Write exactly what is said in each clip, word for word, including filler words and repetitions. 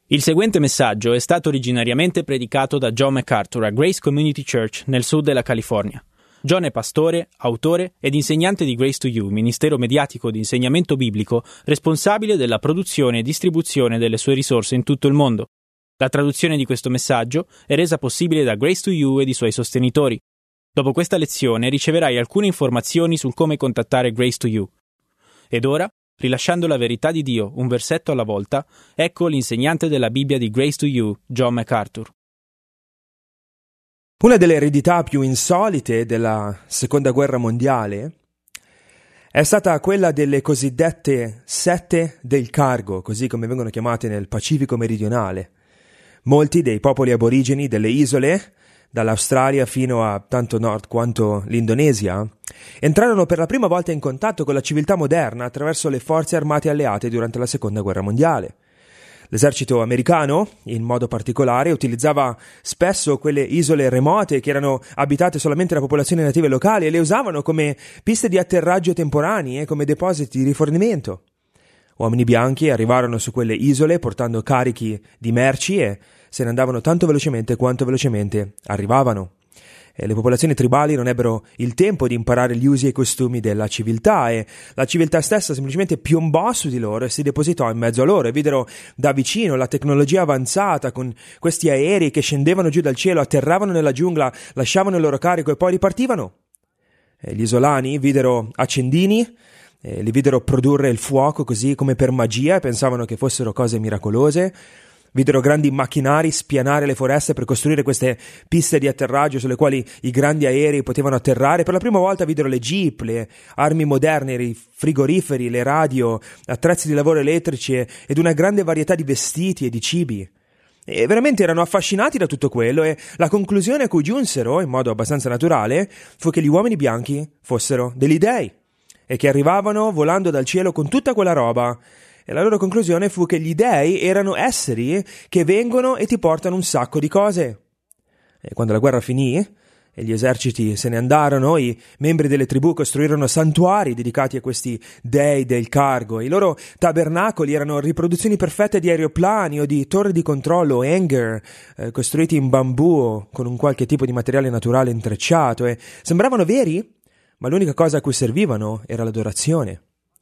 Il seguente messaggio è stato originariamente predicato da John MacArthur a Grace Community Church nel sud della California. John è pastore, autore ed insegnante di Grace to You, ministero mediatico di insegnamento biblico responsabile della produzione e distribuzione delle sue risorse in tutto il mondo. La traduzione di questo messaggio è resa possibile da Grace to You ed i suoi sostenitori. Dopo questa lezione riceverai alcune informazioni sul come contattare Grace to You. Ed ora, rilasciando la verità di Dio un versetto alla volta, ecco l'insegnante della Bibbia di Grace to You, John MacArthur. Una delle eredità più insolite della Seconda Guerra Mondiale è stata quella delle cosiddette sette del cargo, così come vengono chiamate nel Pacifico meridionale. Molti dei popoli aborigeni delle isole, dall'Australia fino a tanto nord quanto l'Indonesia, entrarono per la prima volta in contatto con la civiltà moderna attraverso le forze armate alleate durante la Seconda Guerra Mondiale. L'esercito americano, in modo particolare, utilizzava spesso quelle isole remote che erano abitate solamente da popolazioni native locali e le usavano come piste di atterraggio temporanee e come depositi di rifornimento. Uomini bianchi arrivarono su quelle isole portando carichi di merci e se ne andavano tanto velocemente quanto velocemente arrivavano. E le popolazioni tribali non ebbero il tempo di imparare gli usi e i costumi della civiltà e la civiltà stessa semplicemente piombò su di loro e si depositò in mezzo a loro e videro da vicino la tecnologia avanzata con questi aerei che scendevano giù dal cielo, atterravano nella giungla, lasciavano il loro carico e poi ripartivano. E gli isolani videro accendini, e li videro produrre il fuoco così come per magia e pensavano che fossero cose miracolose. Videro grandi macchinari spianare le foreste per costruire queste piste di atterraggio sulle quali i grandi aerei potevano atterrare. Per la prima volta videro le jeep, le armi moderne, i frigoriferi, le radio, attrezzi di lavoro elettrici ed una grande varietà di vestiti e di cibi. E veramente erano affascinati da tutto quello e la conclusione a cui giunsero, in modo abbastanza naturale, fu che gli uomini bianchi fossero degli dei e che arrivavano volando dal cielo con tutta quella roba. E la loro conclusione fu che gli dei erano esseri che vengono e ti portano un sacco di cose. E quando la guerra finì e gli eserciti se ne andarono, i membri delle tribù costruirono santuari dedicati a questi dei del cargo. I loro tabernacoli erano riproduzioni perfette di aeroplani o di torri di controllo, hangar, eh, costruiti in bambù o con un qualche tipo di materiale naturale intrecciato e sembravano veri, ma l'unica cosa a cui servivano era l'adorazione.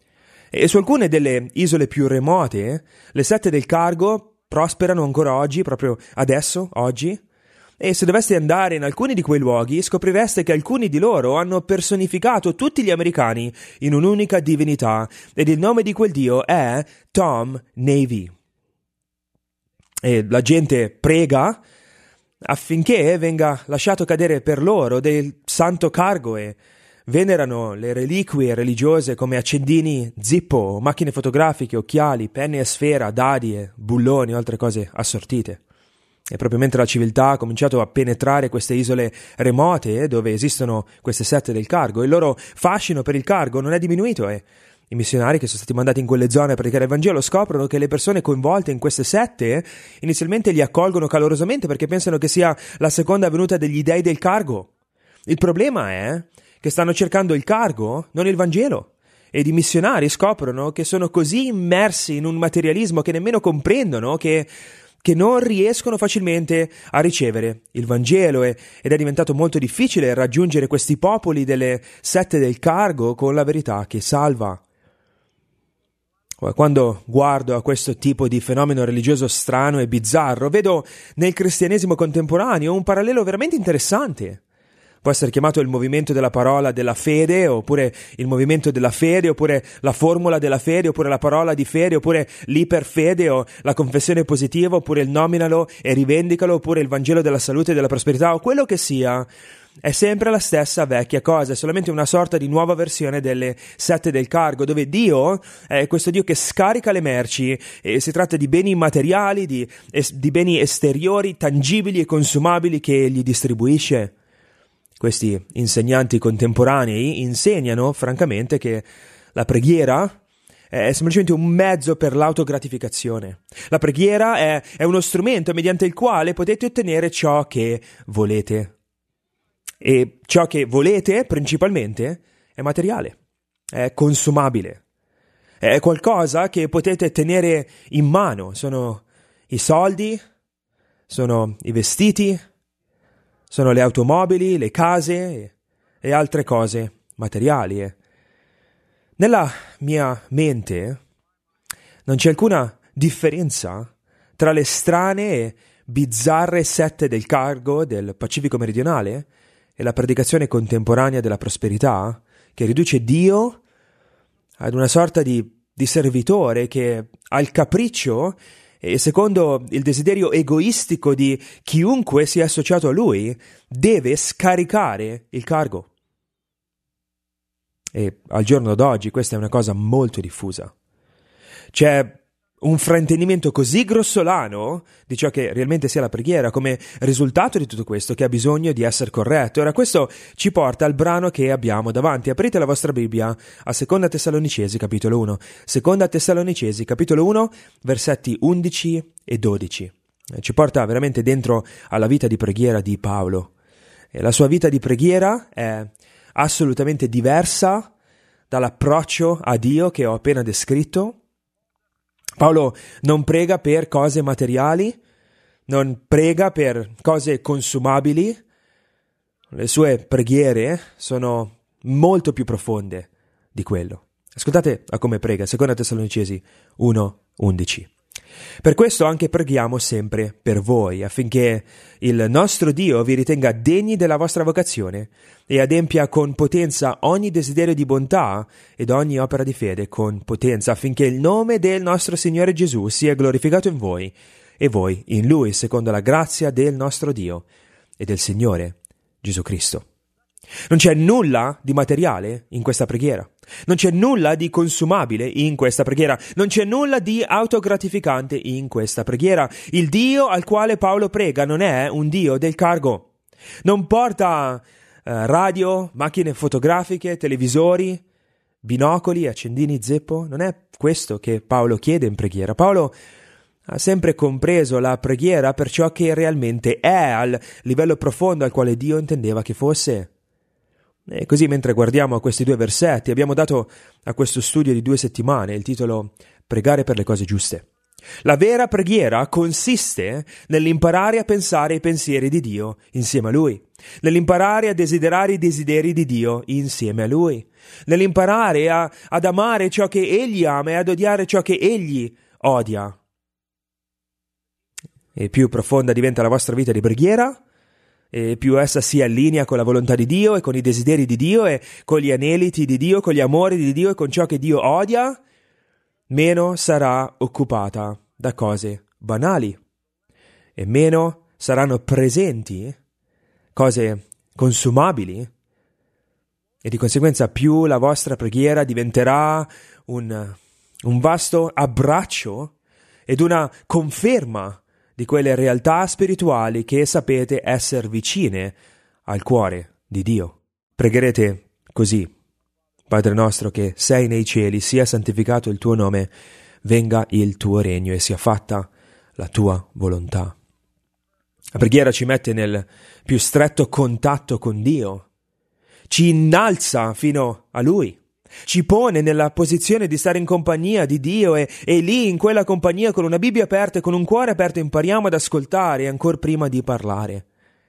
E su alcune delle isole più remote, le sette del cargo prosperano ancora oggi, proprio adesso, oggi, e se doveste andare in alcuni di quei luoghi scoprireste che alcuni di loro hanno personificato tutti gli americani in un'unica divinità, ed il nome di quel dio è Tom Navy. E la gente prega affinché venga lasciato cadere per loro del santo cargo e venerano le reliquie religiose come accendini Zippo, macchine fotografiche, occhiali, penne a sfera, dadi e bulloni o altre cose assortite. E proprio mentre la civiltà ha cominciato a penetrare queste isole remote dove esistono queste sette del cargo, il loro fascino per il cargo non è diminuito e i missionari che sono stati mandati in quelle zone a predicare il Vangelo scoprono che le persone coinvolte in queste sette inizialmente li accolgono calorosamente perché pensano che sia la seconda venuta degli dei del cargo. Il problema è che stanno cercando il cargo, non il Vangelo. Ed i missionari scoprono che sono così immersi in un materialismo che nemmeno comprendono che, che non riescono facilmente a ricevere il Vangelo e, ed è diventato molto difficile raggiungere questi popoli delle sette del cargo con la verità che salva. Quando guardo a questo tipo di fenomeno religioso strano e bizzarro, vedo nel cristianesimo contemporaneo un parallelo veramente interessante. Può essere chiamato il movimento della parola della fede, oppure il movimento della fede, oppure la formula della fede, oppure la parola di fede, oppure l'iperfede o la confessione positiva, oppure il nominalo e rivendicalo, oppure il Vangelo della salute e della prosperità, o quello che sia. È sempre la stessa vecchia cosa, è solamente una sorta di nuova versione delle sette del cargo, dove Dio è questo Dio che scarica le merci e si tratta di beni immateriali, di, di beni esteriori, tangibili e consumabili che Egli distribuisce. Questi insegnanti contemporanei insegnano, francamente, che la preghiera è semplicemente un mezzo per l'autogratificazione. La preghiera è, è uno strumento mediante il quale potete ottenere ciò che volete. E ciò che volete, principalmente, è materiale, è consumabile, è qualcosa che potete tenere in mano, sono i soldi, sono i vestiti, sono le automobili, le case e, e altre cose materiali. E nella mia mente non c'è alcuna differenza tra le strane e bizzarre sette del cargo del Pacifico meridionale e la predicazione contemporanea della prosperità, che riduce Dio ad una sorta di, di servitore che ha il capriccio e secondo il desiderio egoistico di chiunque sia associato a lui, deve scaricare il cargo. E al giorno d'oggi questa è una cosa molto diffusa. C'è un fraintendimento così grossolano di ciò che realmente sia la preghiera come risultato di tutto questo che ha bisogno di essere corretto. Ora questo ci porta al brano che abbiamo davanti. Aprite la vostra Bibbia a Seconda Tessalonicesi capitolo uno. Seconda Tessalonicesi capitolo uno versetti undici e dodici. Ci porta veramente dentro alla vita di preghiera di Paolo. E la sua vita di preghiera è assolutamente diversa dall'approccio a Dio che ho appena descritto. Paolo non prega per cose materiali, non prega per cose consumabili. Le sue preghiere sono molto più profonde di quello. Ascoltate a come prega, Seconda Tessalonicesi uno undici. Per questo anche preghiamo sempre per voi, affinché il nostro Dio vi ritenga degni della vostra vocazione e adempia con potenza ogni desiderio di bontà ed ogni opera di fede con potenza, affinché il nome del nostro Signore Gesù sia glorificato in voi e voi in Lui, secondo la grazia del nostro Dio e del Signore Gesù Cristo. Non c'è nulla di materiale in questa preghiera. Non c'è nulla di consumabile in questa preghiera. Non c'è nulla di autogratificante in questa preghiera. Il Dio al quale Paolo prega non è un Dio del cargo. Non porta eh, radio, macchine fotografiche, televisori, binocoli, accendini zeppo. Non è questo che Paolo chiede in preghiera. Paolo ha sempre compreso la preghiera per ciò che realmente è, al livello profondo al quale Dio intendeva che fosse. E così, mentre guardiamo a questi due versetti, abbiamo dato a questo studio di due settimane il titolo Pregare per le cose giuste. La vera preghiera consiste nell'imparare a pensare ai pensieri di Dio insieme a Lui, nell'imparare a desiderare i desideri di Dio insieme a Lui, nell'imparare a, ad amare ciò che Egli ama e ad odiare ciò che Egli odia. E più profonda diventa la vostra vita di preghiera, e più essa si allinea con la volontà di Dio e con i desideri di Dio e con gli aneliti di Dio, con gli amori di Dio e con ciò che Dio odia, meno sarà occupata da cose banali e meno saranno presenti cose consumabili e di conseguenza più la vostra preghiera diventerà un, un vasto abbraccio ed una conferma di quelle realtà spirituali che sapete essere vicine al cuore di Dio. Pregherete così: Padre nostro che sei nei cieli, sia santificato il tuo nome, venga il tuo regno e sia fatta la tua volontà. La preghiera ci mette nel più stretto contatto con Dio, ci innalza fino a Lui, ci pone nella posizione di stare in compagnia di Dio e, e lì in quella compagnia con una Bibbia aperta e con un cuore aperto impariamo ad ascoltare ancor prima di parlare.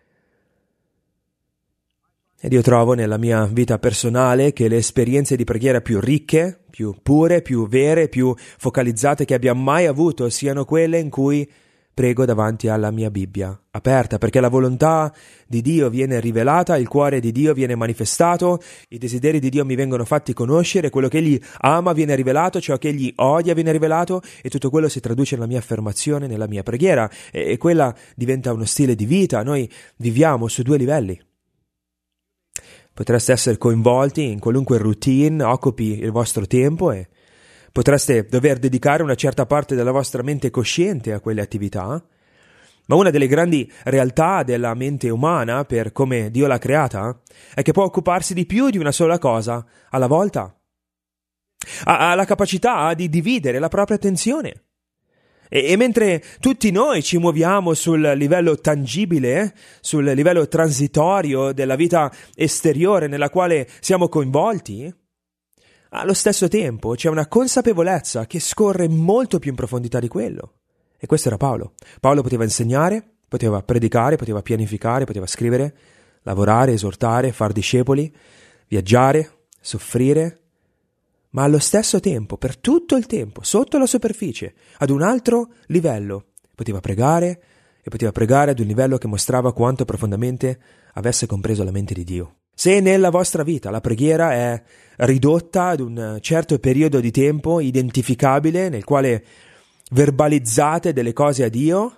Ed io trovo nella mia vita personale che le esperienze di preghiera più ricche, più pure, più vere, più focalizzate che abbia mai avuto siano quelle in cui prego davanti alla mia Bibbia aperta, perché la volontà di Dio viene rivelata, il cuore di Dio viene manifestato, i desideri di Dio mi vengono fatti conoscere, quello che Egli ama viene rivelato, ciò che Egli odia viene rivelato e tutto quello si traduce nella mia affermazione, nella mia preghiera e, e quella diventa uno stile di vita. Noi viviamo su due livelli. Potreste essere coinvolti in qualunque routine occupi il vostro tempo e potreste dover dedicare una certa parte della vostra mente cosciente a quelle attività, ma una delle grandi realtà della mente umana, per come Dio l'ha creata, è che può occuparsi di più di una sola cosa alla volta. Ha, ha la capacità di dividere la propria attenzione. E, e mentre tutti noi ci muoviamo sul livello tangibile, sul livello transitorio della vita esteriore nella quale siamo coinvolti, allo stesso tempo c'è una consapevolezza che scorre molto più in profondità di quello. E questo era Paolo. Paolo poteva insegnare, poteva predicare, poteva pianificare, poteva scrivere, lavorare, esortare, far discepoli, viaggiare, soffrire, ma allo stesso tempo, per tutto il tempo, sotto la superficie, ad un altro livello, poteva pregare e poteva pregare ad un livello che mostrava quanto profondamente avesse compreso la mente di Dio. Se nella vostra vita la preghiera è ridotta ad un certo periodo di tempo identificabile nel quale verbalizzate delle cose a Dio,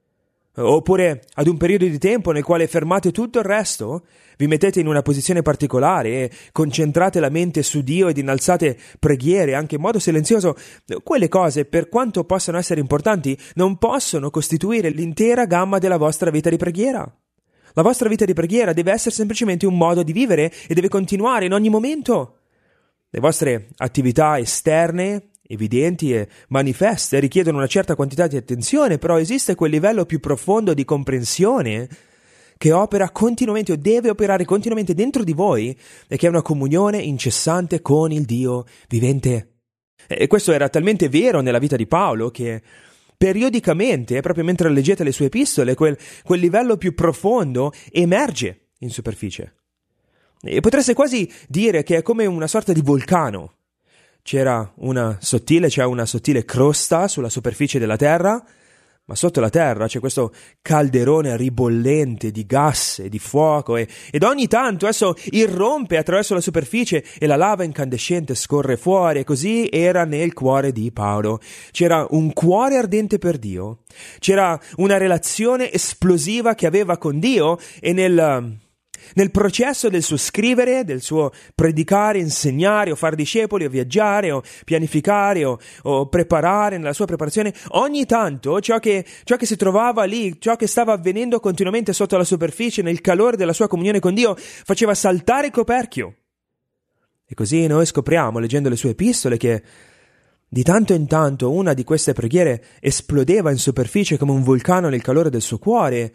oppure ad un periodo di tempo nel quale fermate tutto il resto, vi mettete in una posizione particolare e concentrate la mente su Dio ed innalzate preghiere anche in modo silenzioso, quelle cose, per quanto possano essere importanti, non possono costituire l'intera gamma della vostra vita di preghiera. La vostra vita di preghiera deve essere semplicemente un modo di vivere e deve continuare in ogni momento. Le vostre attività esterne, evidenti e manifeste, richiedono una certa quantità di attenzione, però esiste quel livello più profondo di comprensione che opera continuamente o deve operare continuamente dentro di voi e che è una comunione incessante con il Dio vivente. E questo era talmente vero nella vita di Paolo che periodicamente, proprio mentre leggete le sue epistole, quel, quel livello più profondo emerge in superficie. E potreste quasi dire che è come una sorta di vulcano. C'era una sottile, c'è una sottile crosta sulla superficie della terra, ma sotto la terra c'è questo calderone ribollente di gas e di fuoco e, ed ogni tanto esso irrompe attraverso la superficie e la lava incandescente scorre fuori, e così era nel cuore di Paolo. C'era un cuore ardente per Dio, c'era una relazione esplosiva che aveva con Dio e nel... Nel processo del suo scrivere, del suo predicare, insegnare o fare discepoli o viaggiare o pianificare o, o preparare nella sua preparazione, ogni tanto ciò che, ciò che si trovava lì, ciò che stava avvenendo continuamente sotto la superficie, nel calore della sua comunione con Dio, faceva saltare il coperchio. E così noi scopriamo, leggendo le sue epistole, che di tanto in tanto una di queste preghiere esplodeva in superficie come un vulcano nel calore del suo cuore.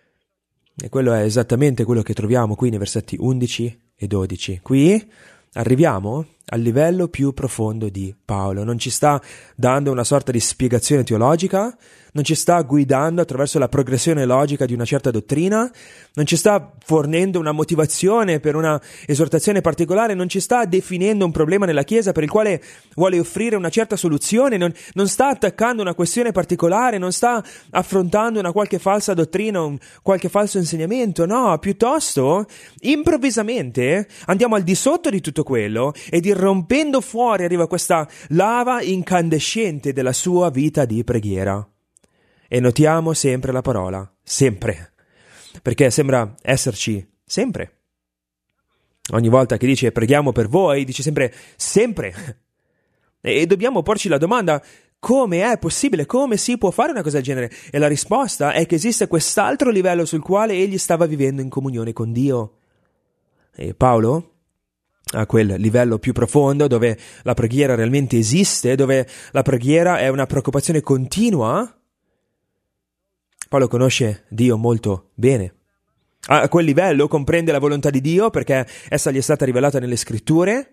E quello è esattamente quello che troviamo qui nei versetti undici e dodici. Qui arriviamo al livello più profondo di Paolo. Non ci sta dando una sorta di spiegazione teologica, non ci sta guidando attraverso la progressione logica di una certa dottrina, non ci sta fornendo una motivazione per una esortazione particolare, non ci sta definendo un problema nella Chiesa per il quale vuole offrire una certa soluzione, non, non sta attaccando una questione particolare, non sta affrontando una qualche falsa dottrina, un qualche falso insegnamento, no, piuttosto improvvisamente andiamo al di sotto di tutto quello ed irrompendo fuori arriva questa lava incandescente della sua vita di preghiera. E notiamo sempre la parola, sempre, perché sembra esserci sempre. Ogni volta che dice preghiamo per voi, dice sempre sempre. E dobbiamo porci la domanda, come è possibile, come si può fare una cosa del genere? E la risposta è che esiste quest'altro livello sul quale egli stava vivendo in comunione con Dio. E Paolo, a quel livello più profondo dove la preghiera realmente esiste, dove la preghiera è una preoccupazione continua, Paolo conosce Dio molto bene. A quel livello comprende la volontà di Dio perché essa gli è stata rivelata nelle scritture,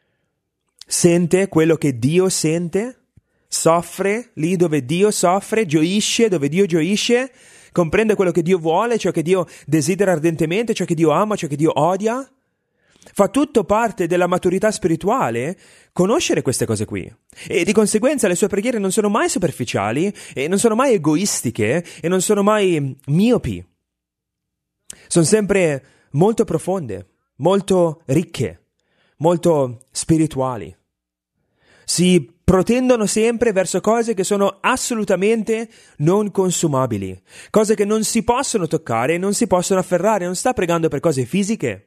sente quello che Dio sente, soffre lì dove Dio soffre, gioisce dove Dio gioisce, comprende quello che Dio vuole, ciò che Dio desidera ardentemente, ciò che Dio ama, ciò che Dio odia. Fa tutto parte della maturità spirituale conoscere queste cose qui, e di conseguenza le sue preghiere non sono mai superficiali e non sono mai egoistiche e non sono mai miopi. Sono sempre molto profonde, molto ricche, molto spirituali. Si protendono sempre verso cose che sono assolutamente non consumabili, cose che non si possono toccare e non si possono afferrare. Non sta pregando per cose fisiche.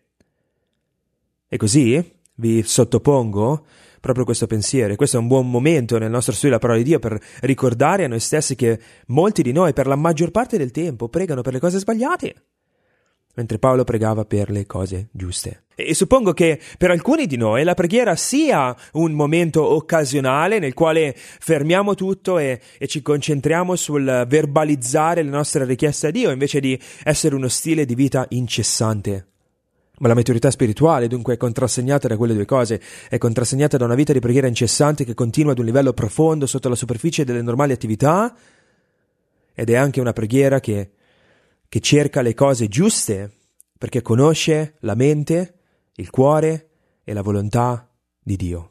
E così vi sottopongo proprio questo pensiero. Questo è un buon momento nel nostro studio della parola di Dio per ricordare a noi stessi che molti di noi per la maggior parte del tempo pregano per le cose sbagliate, mentre Paolo pregava per le cose giuste. E suppongo che per alcuni di noi la preghiera sia un momento occasionale nel quale fermiamo tutto e, e ci concentriamo sul verbalizzare le nostre richieste a Dio invece di essere uno stile di vita incessante. Ma la maturità spirituale dunque è contrassegnata da quelle due cose, è contrassegnata da una vita di preghiera incessante che continua ad un livello profondo sotto la superficie delle normali attività, ed è anche una preghiera che, che cerca le cose giuste, perché conosce la mente, il cuore e la volontà di Dio.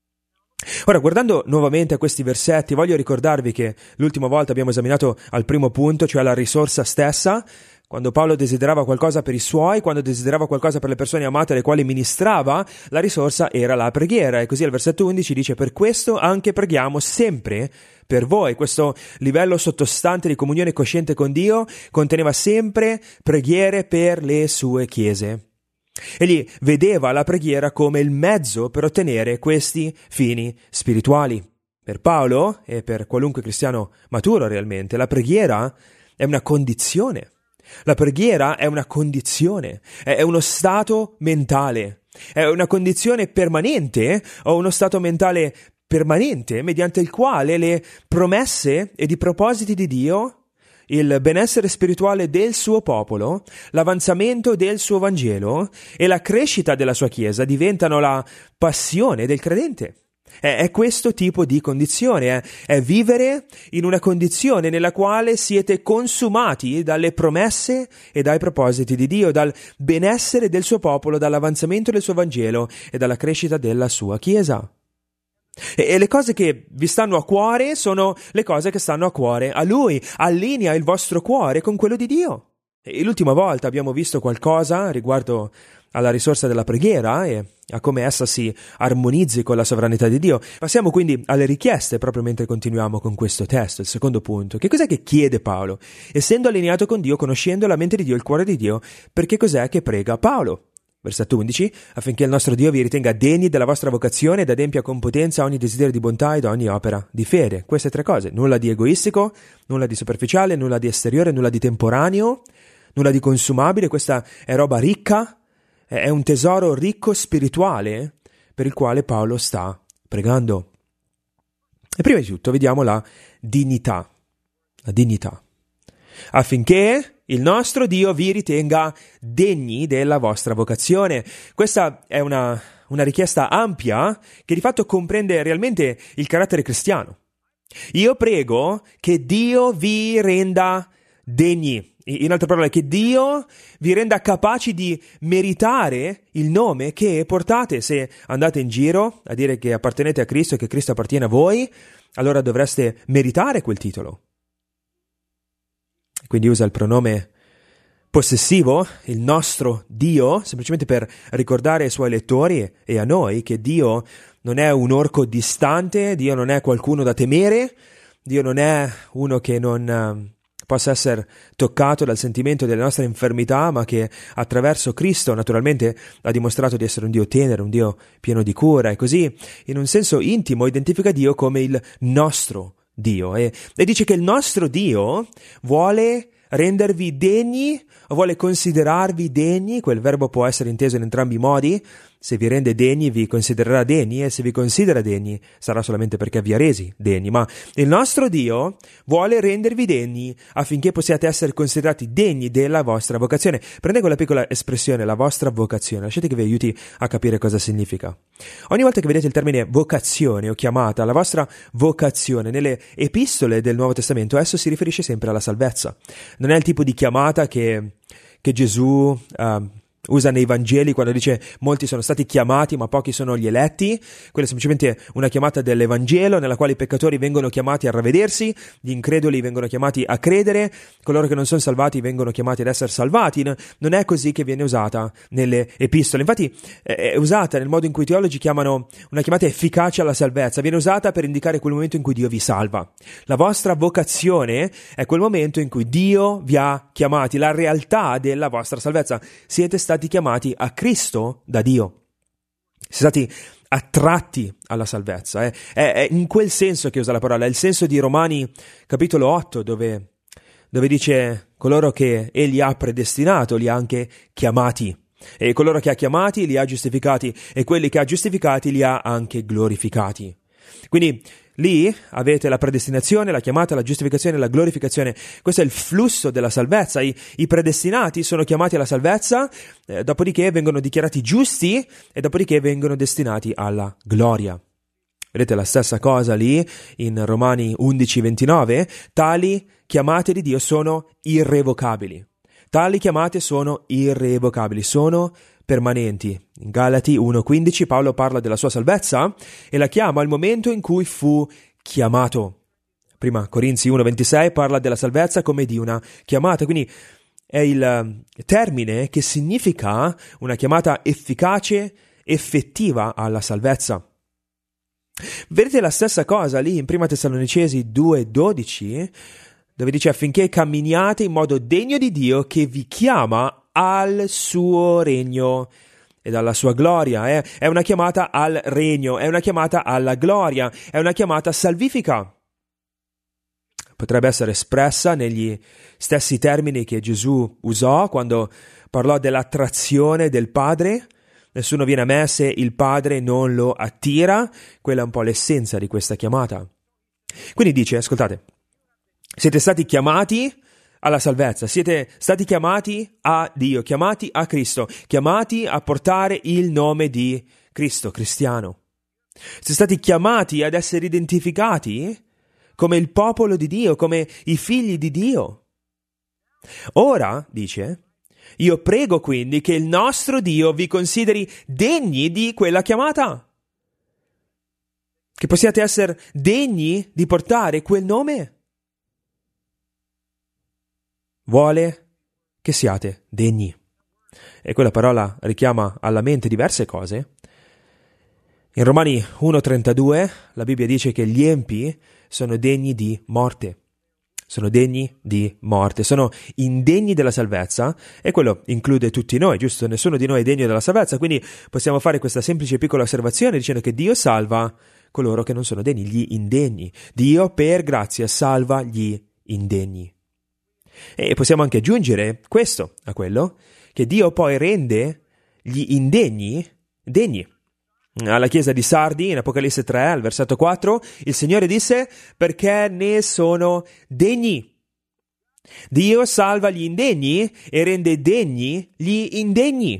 Ora, guardando nuovamente a questi versetti, voglio ricordarvi che l'ultima volta abbiamo esaminato al primo punto, cioè la risorsa stessa, quando Paolo desiderava qualcosa per i suoi, quando desiderava qualcosa per le persone amate alle quali ministrava, la risorsa era la preghiera. E così al versetto undici dice: per questo anche preghiamo sempre per voi. Questo livello sottostante di comunione cosciente con Dio conteneva sempre preghiere per le sue chiese. Egli vedeva la preghiera come il mezzo per ottenere questi fini spirituali. Per Paolo, e per qualunque cristiano maturo realmente, la preghiera è una condizione. La preghiera è una condizione, è uno stato mentale, è una condizione permanente o uno stato mentale permanente mediante il quale le promesse ed i propositi di Dio, il benessere spirituale del suo popolo, l'avanzamento del suo Vangelo e la crescita della sua Chiesa diventano la passione del credente. È, è questo tipo di condizione, è, è vivere in una condizione nella quale siete consumati dalle promesse e dai propositi di Dio, dal benessere del suo popolo, dall'avanzamento del suo Vangelo e dalla crescita della sua Chiesa. E, e le cose che vi stanno a cuore sono le cose che stanno a cuore a Lui. Allinea il vostro cuore con quello di Dio. E l'ultima volta abbiamo visto qualcosa riguardo alla risorsa della preghiera e a come essa si armonizzi con la sovranità di Dio. Passiamo quindi alle richieste proprio mentre continuiamo con questo testo, il secondo punto. Che cos'è che chiede Paolo? Essendo allineato con Dio, conoscendo la mente di Dio, il cuore di Dio, perché cos'è che prega Paolo? Versetto undici, affinché il nostro Dio vi ritenga degni della vostra vocazione ed adempia con potenza ogni desiderio di bontà ed ogni opera di fede. Queste tre cose, nulla di egoistico, nulla di superficiale, nulla di esteriore, nulla di temporaneo, nulla di consumabile. Questa è roba ricca, è un tesoro ricco spirituale per il quale Paolo sta pregando. E prima di tutto vediamo la dignità, la dignità, affinché il nostro Dio vi ritenga degni della vostra vocazione. Questa è una, una richiesta ampia che di fatto comprende realmente il carattere cristiano. Io prego che Dio vi renda degni. In altre parole, che Dio vi renda capaci di meritare il nome che portate. Se andate in giro a dire che appartenete a Cristo e che Cristo appartiene a voi, allora dovreste meritare quel titolo. Quindi usa il pronome possessivo, il nostro Dio, semplicemente per ricordare ai suoi lettori e a noi che Dio non è un orco distante, Dio non è qualcuno da temere, Dio non è uno che non possa essere toccato dal sentimento delle nostre infermità, ma che attraverso Cristo naturalmente ha dimostrato di essere un Dio tenero, un Dio pieno di cura, e così in un senso intimo identifica Dio come il nostro Dio e, e dice che il nostro Dio vuole rendervi degni o vuole considerarvi degni. Quel verbo può essere inteso in entrambi i modi. Se vi rende degni vi considererà degni, e se vi considera degni sarà solamente perché vi ha resi degni. Ma il nostro Dio vuole rendervi degni affinché possiate essere considerati degni della vostra vocazione. Prendete quella piccola espressione, la vostra vocazione, lasciate che vi aiuti a capire cosa significa. Ogni volta che vedete il termine vocazione o chiamata, la vostra vocazione nelle epistole del Nuovo Testamento, esso si riferisce sempre alla salvezza. Non è il tipo di chiamata che, che Gesù uh, usa nei Vangeli quando dice molti sono stati chiamati ma pochi sono gli eletti. Quella è semplicemente una chiamata dell'Evangelo nella quale i peccatori vengono chiamati a ravvedersi, gli increduli vengono chiamati a credere, coloro che non sono salvati vengono chiamati ad essere salvati. Non è così che viene usata nelle epistole. Infatti è usata nel modo in cui i teologi chiamano una chiamata efficace alla salvezza. Viene usata per indicare quel momento in cui Dio vi salva. La vostra vocazione è quel momento in cui Dio vi ha chiamati, la realtà della vostra salvezza. Siete stati chiamati a Cristo da Dio, siete stati attratti alla salvezza. Eh? È, è in quel senso che usa la parola, è il senso di Romani capitolo otto, dove, dove dice coloro che Egli ha predestinato li ha anche chiamati, e coloro che ha chiamati li ha giustificati, e quelli che ha giustificati li ha anche glorificati. Quindi lì avete la predestinazione, la chiamata, la giustificazione e la glorificazione. Questo è il flusso della salvezza. I, i predestinati sono chiamati alla salvezza, eh, dopodiché vengono dichiarati giusti e dopodiché vengono destinati alla gloria. Vedete la stessa cosa lì in Romani undici ventinove? Tali chiamate di Dio sono irrevocabili. Tali chiamate sono irrevocabili, sono permanenti. In Galati uno quindici Paolo parla della sua salvezza e la chiama al momento in cui fu chiamato. Prima Corinzi uno ventisei parla della salvezza come di una chiamata, quindi è il termine che significa una chiamata efficace, effettiva alla salvezza. Vedete la stessa cosa lì in Prima Tessalonicesi due dodici, dove dice affinché camminiate in modo degno di Dio che vi chiama al suo regno e alla sua gloria. Eh? È una chiamata al regno, è una chiamata alla gloria, è una chiamata salvifica. Potrebbe essere espressa negli stessi termini che Gesù usò quando parlò dell'attrazione del Padre. Nessuno viene a me se il Padre non lo attira. Quella è un po' l'essenza di questa chiamata. Quindi dice, ascoltate, siete stati chiamati alla salvezza, siete stati chiamati a Dio, chiamati a Cristo, chiamati a portare il nome di Cristo, cristiano. Siete stati chiamati ad essere identificati come il popolo di Dio, come i figli di Dio. Ora, dice, io prego quindi che il nostro Dio vi consideri degni di quella chiamata, che possiate essere degni di portare quel nome. Vuole che siate degni. E quella parola richiama alla mente diverse cose. In Romani uno trentadue la Bibbia dice che gli empi sono degni di morte. Sono degni di morte, sono indegni della salvezza e quello include tutti noi, giusto? Nessuno di noi è degno della salvezza, quindi possiamo fare questa semplice piccola osservazione dicendo che Dio salva coloro che non sono degni, gli indegni. Dio per grazia salva gli indegni. E possiamo anche aggiungere questo a quello, che Dio poi rende gli indegni degni. Alla chiesa di Sardi, in Apocalisse tre, al versetto quattro, il Signore disse, perché ne sono degni. Dio salva gli indegni e rende degni gli indegni.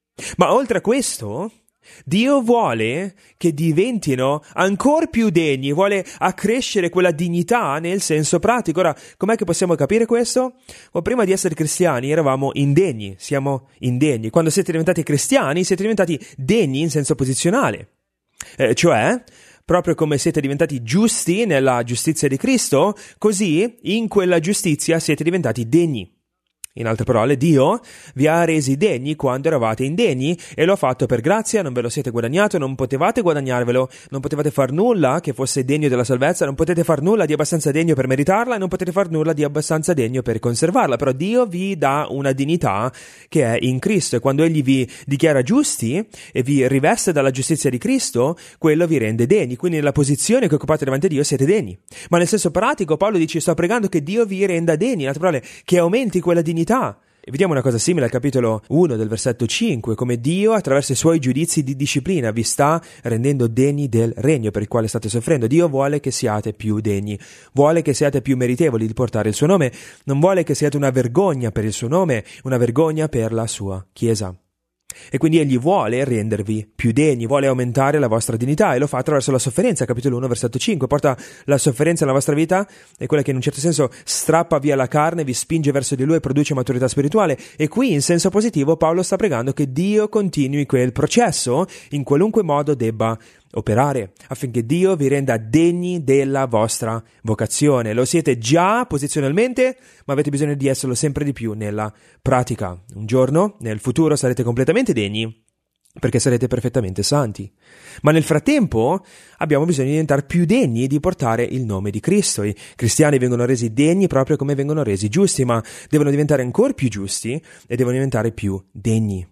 Ma oltre a questo, Dio vuole che diventino ancora più degni, vuole accrescere quella dignità nel senso pratico. Ora, com'è che possiamo capire questo? Oh, prima di essere cristiani eravamo indegni, siamo indegni. Quando siete diventati cristiani siete diventati degni in senso posizionale. Eh, cioè, proprio come siete diventati giusti nella giustizia di Cristo, così in quella giustizia siete diventati degni. In altre parole, Dio vi ha resi degni quando eravate indegni e lo ha fatto per grazia, non ve lo siete guadagnato, non potevate guadagnarvelo, non potevate far nulla che fosse degno della salvezza, non potete far nulla di abbastanza degno per meritarla e non potete far nulla di abbastanza degno per conservarla, però Dio vi dà una dignità che è in Cristo e quando Egli vi dichiara giusti e vi riveste dalla giustizia di Cristo, quello vi rende degni, quindi nella posizione che occupate davanti a Dio siete degni. Ma nel senso pratico Paolo dice sto pregando che Dio vi renda degni, in altre parole, che aumenti quella dignità. E vediamo una cosa simile al capitolo uno del versetto cinque, come Dio attraverso i suoi giudizi di disciplina vi sta rendendo degni del regno per il quale state soffrendo. Dio vuole che siate più degni, vuole che siate più meritevoli di portare il suo nome, non vuole che siate una vergogna per il suo nome, una vergogna per la sua Chiesa. E quindi Egli vuole rendervi più degni, vuole aumentare la vostra dignità e lo fa attraverso la sofferenza, capitolo uno, versetto cinque. Porta la sofferenza nella vostra vita, è quella che in un certo senso strappa via la carne, vi spinge verso di Lui e produce maturità spirituale. E qui, in senso positivo, Paolo sta pregando che Dio continui quel processo in qualunque modo debba operare, affinché Dio vi renda degni della vostra vocazione. Lo siete già posizionalmente, ma avete bisogno di esserlo sempre di più nella pratica. Un giorno, nel futuro, sarete completamente degni, perché sarete perfettamente santi. Ma nel frattempo abbiamo bisogno di diventare più degni di portare il nome di Cristo. I cristiani vengono resi degni proprio come vengono resi giusti, ma devono diventare ancora più giusti e devono diventare più degni.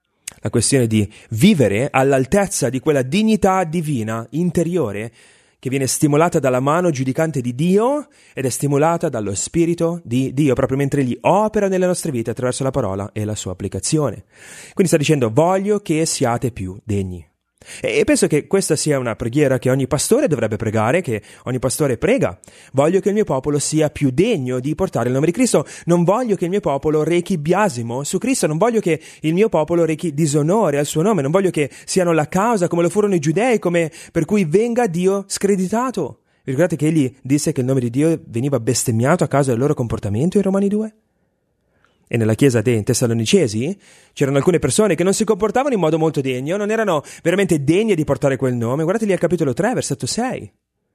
La questione di vivere all'altezza di quella dignità divina interiore che viene stimolata dalla mano giudicante di Dio ed è stimolata dallo Spirito di Dio, proprio mentre Egli opera nelle nostre vite attraverso la parola e la sua applicazione. Quindi sta dicendo, voglio che siate più degni. E penso che questa sia una preghiera che ogni pastore dovrebbe pregare, che ogni pastore prega. Voglio che il mio popolo sia più degno di portare il nome di Cristo. Non voglio che il mio popolo rechi biasimo su Cristo. Non voglio che il mio popolo rechi disonore al suo nome. Non voglio che siano la causa, come lo furono i giudei, come per cui venga Dio screditato. Vi ricordate che egli disse che il nome di Dio veniva bestemmiato a causa del loro comportamento in Romani due? E nella chiesa dei Tessalonicesi c'erano alcune persone che non si comportavano in modo molto degno, non erano veramente degne di portare quel nome. Guardate lì al capitolo tre, versetto sei.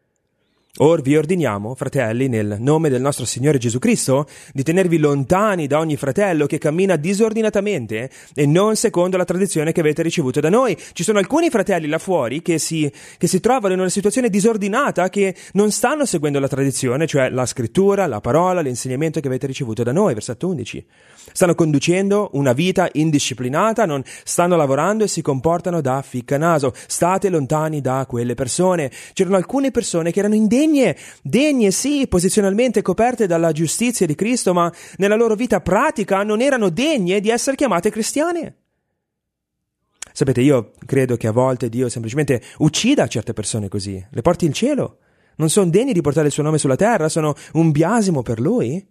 Or vi ordiniamo, fratelli, nel nome del nostro Signore Gesù Cristo, di tenervi lontani da ogni fratello che cammina disordinatamente e non secondo la tradizione che avete ricevuto da noi. Ci sono alcuni fratelli là fuori che si, che si trovano in una situazione disordinata, che non stanno seguendo la tradizione, cioè la scrittura, la parola, l'insegnamento che avete ricevuto da noi, versetto undici. Stanno conducendo una vita indisciplinata, non stanno lavorando e si comportano da ficcanaso. State lontani da quelle persone. C'erano alcune persone che erano indegne, degne sì, posizionalmente coperte dalla giustizia di Cristo, ma nella loro vita pratica non erano degne di essere chiamate cristiane. Sapete, io credo che a volte Dio semplicemente uccida certe persone così, le porti il cielo. Non sono degni di portare il suo nome sulla terra, sono un biasimo per Lui.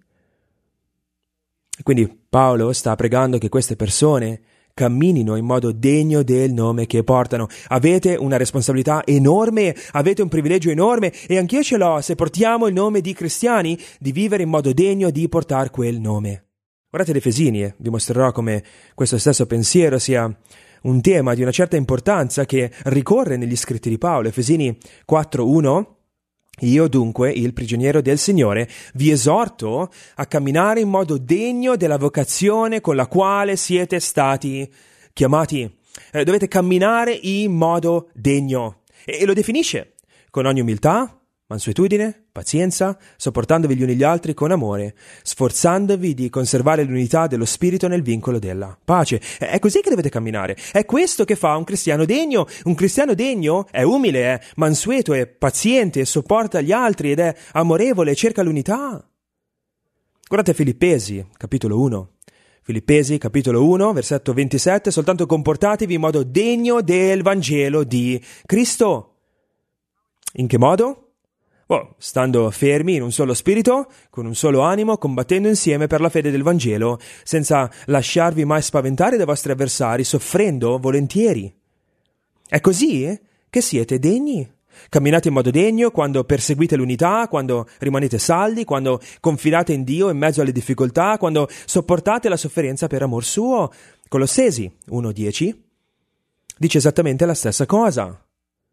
Quindi Paolo sta pregando che queste persone camminino in modo degno del nome che portano. Avete una responsabilità enorme, avete un privilegio enorme, e anch'io ce l'ho, se portiamo il nome di cristiani, di vivere in modo degno di portare quel nome. Guardate l'Efesini, e vi mostrerò come questo stesso pensiero sia un tema di una certa importanza che ricorre negli scritti di Paolo. Efesini quattro uno. Io dunque, il prigioniero del Signore, vi esorto a camminare in modo degno della vocazione con la quale siete stati chiamati. Eh, dovete camminare in modo degno. E, e lo definisce con ogni umiltà, mansuetudine, pazienza, sopportandovi gli uni gli altri con amore, sforzandovi di conservare l'unità dello spirito nel vincolo della pace. È così che dovete camminare. È questo che fa un cristiano degno. Un cristiano degno è umile, è mansueto, è paziente, sopporta gli altri ed è amorevole, cerca l'unità. Guardate Filippesi, capitolo uno. Filippesi, capitolo uno, versetto ventisette. Soltanto comportatevi in modo degno del Vangelo di Cristo. In che modo? Oh, stando fermi in un solo spirito, con un solo animo, combattendo insieme per la fede del Vangelo, senza lasciarvi mai spaventare dai vostri avversari, soffrendo volentieri. È così che siete degni. Camminate in modo degno quando perseguite l'unità, quando rimanete saldi, quando confidate in Dio in mezzo alle difficoltà, quando sopportate la sofferenza per amor suo. Colossesi uno dieci dice esattamente la stessa cosa.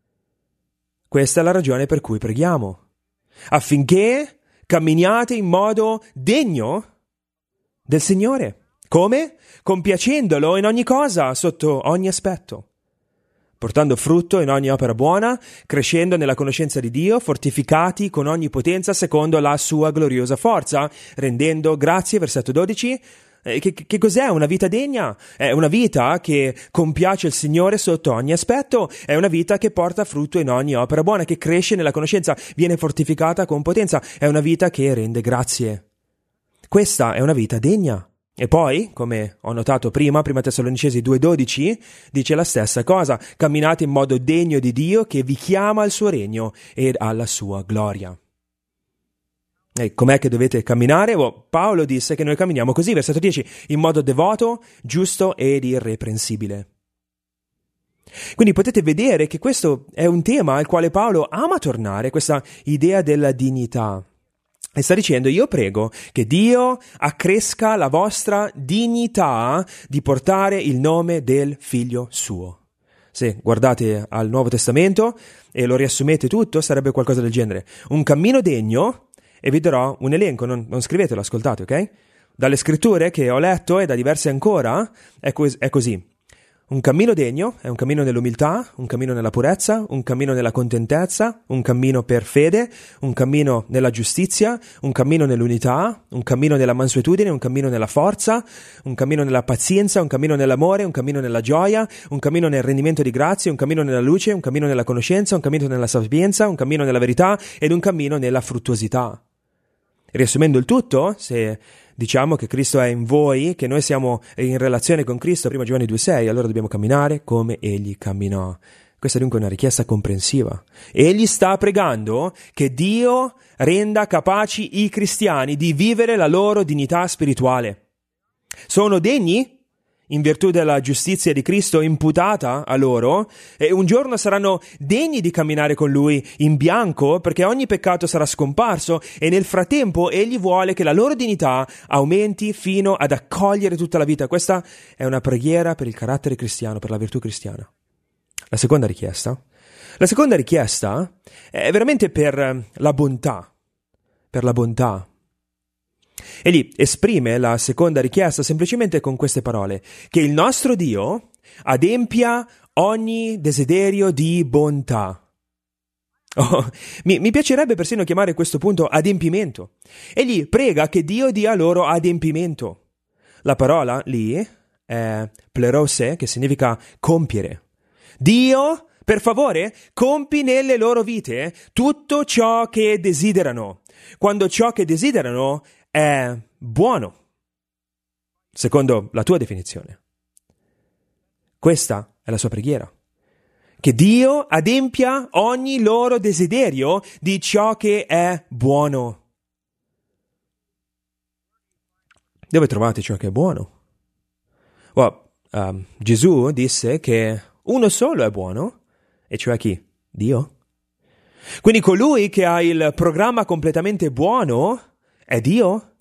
Questa è la ragione per cui preghiamo, affinché camminiate in modo degno del Signore. Come? Compiacendolo in ogni cosa, sotto ogni aspetto, portando frutto in ogni opera buona, crescendo nella conoscenza di Dio, fortificati con ogni potenza secondo la sua gloriosa forza, rendendo grazie, versetto dodici. Che, che cos'è una vita degna? È una vita che compiace il Signore sotto ogni aspetto, è una vita che porta frutto in ogni opera buona, che cresce nella conoscenza, viene fortificata con potenza, è una vita che rende grazie. Questa è una vita degna. E poi, come ho notato prima, prima Tessalonicesi due dodici, dice la stessa cosa: camminate in modo degno di Dio che vi chiama al suo regno ed alla sua gloria. E com'è che dovete camminare? Oh, Paolo disse che noi camminiamo così, versetto dieci, in modo devoto, giusto ed irreprensibile. Quindi potete vedere che questo è un tema al quale Paolo ama tornare, questa idea della dignità. E sta dicendo: io prego che Dio accresca la vostra dignità di portare il nome del Figlio suo. Se guardate al Nuovo Testamento e lo riassumete tutto, sarebbe qualcosa del genere: un cammino degno. E vi darò un elenco, non, non scrivetelo, ascoltate, ok? Dalle scritture che ho letto e da diverse ancora, è, cos- è così. Un cammino degno è un cammino nell'umiltà, un cammino nella purezza, un cammino nella contentezza, un cammino per fede, un cammino nella giustizia, un cammino nell'unità, un cammino nella mansuetudine, un cammino nella forza, un cammino nella pazienza, un cammino nell'amore, un cammino nella gioia, un cammino nel rendimento di grazie, un cammino nella luce, un cammino nella conoscenza, un cammino nella sapienza, un cammino nella verità ed un cammino nella fruttuosità. Riassumendo il tutto, se diciamo che Cristo è in voi, che noi siamo in relazione con Cristo, prima Giovanni due sei, allora dobbiamo camminare come Egli camminò. Questa è dunque una richiesta comprensiva. Egli sta pregando che Dio renda capaci i cristiani di vivere la loro dignità spirituale. Sono degni, in virtù della giustizia di Cristo imputata a loro, e un giorno saranno degni di camminare con Lui in bianco, perché ogni peccato sarà scomparso, e nel frattempo Egli vuole che la loro dignità aumenti fino ad accogliere tutta la vita. Questa è una preghiera per il carattere cristiano, per la virtù cristiana. La seconda richiesta? La seconda richiesta è veramente per la bontà, per la bontà. Egli esprime la seconda richiesta semplicemente con queste parole: che il nostro Dio adempia ogni desiderio di bontà. Oh, mi, mi piacerebbe persino chiamare questo punto adempimento. Egli prega che Dio dia loro adempimento. La parola lì è plerose, che significa compiere. Dio, per favore, compi nelle loro vite tutto ciò che desiderano, quando ciò che desiderano è buono, secondo la tua definizione. Questa è la sua preghiera: che Dio adempia ogni loro desiderio di ciò che è buono. Dove trovate ciò che è buono? Well, um, Gesù disse che uno solo è buono, e cioè chi? Dio. Quindi colui che ha il programma completamente buono è Dio.